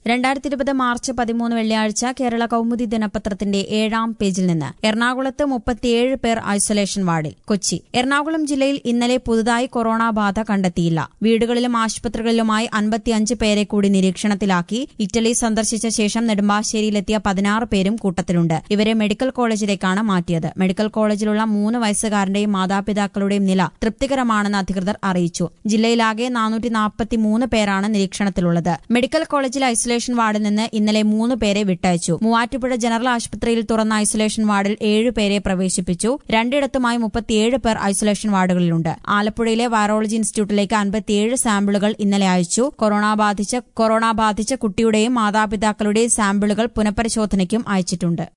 2020 March 13 വെള്ളിയാഴ്ച കേരള കൗമുദി ദിനപത്രത്തിന്റെ 7-ാം പേജിൽ നിന്ന് എറണാകുളത്ത് 37 പേർ ഐസൊലേഷൻ വാർഡിൽ. കൊച്ചി. എറണാകുളം ജില്ലയിൽ ഇന്നലെ പുതുതായി കൊറോണ ബാധ കണ്ടെത്തിയില്ല. വീടുകളിലും ആശുപത്രികളിലുമായി 55 പേരെ കൂടി നിരീക്ഷണത്തിലാക്കി. ഇറ്റലി സന്ദർശിച്ച ശേഷം നെടുമ്പാശ്ശേരിയിലെത്തിയ 16 പേരും കൂട്ടത്തിലുണ്ട്. ഇവരെ മെഡിക്കൽ കോളേജിലേക്കാണ് മാറ്റിയത്. മെഡിക്കൽ കോളേജിലുള്ള 3 വയസ്സുകാരന്റെയും മാതാപിതാക്കളുടെയും നില തൃപ്തികരമാണെന്ന് അധികൃതർ അറിയിച്ചു. ജില്ലയിലാകെ 443 പേരാണ് നിരീക്ഷണത്തിലുള്ളത്. മെഡിക്കൽ കോളേജിൽ ഐസൊലേഷൻ വാർഡിൽ നിന്ന് ഇന്നലെ 3 പേരെ വിട്ടയച്ചു. മൂവാറ്റുപുഴ ജനറൽ ആശുപത്രിയിൽ തുറന്ന ഐസൊലേഷൻ വാർഡിൽ 7 പേരെ പ്രവേശിപ്പിച്ചു. രണ്ടിടത്തുമായി 37 പേർ ഐസൊലേഷൻ വാർഡുകളിലുണ്ട്. ആലപ്പുഴയിലെ വൈറോളജി ഇൻസ്റ്റിറ്റ്യൂട്ടിലേക്ക് 57 സാമ്പിളുകൾ ഇന്നലെ അയച്ചു. കൊറോണ ബാധിച്ച കുട്ടിയുടെയും മാതാപിതാക്കളുടെയും സാമ്പിളുകൾ പുനഃപരിശോധനയ്ക്കും അയച്ചിട്ടുണ്ട്.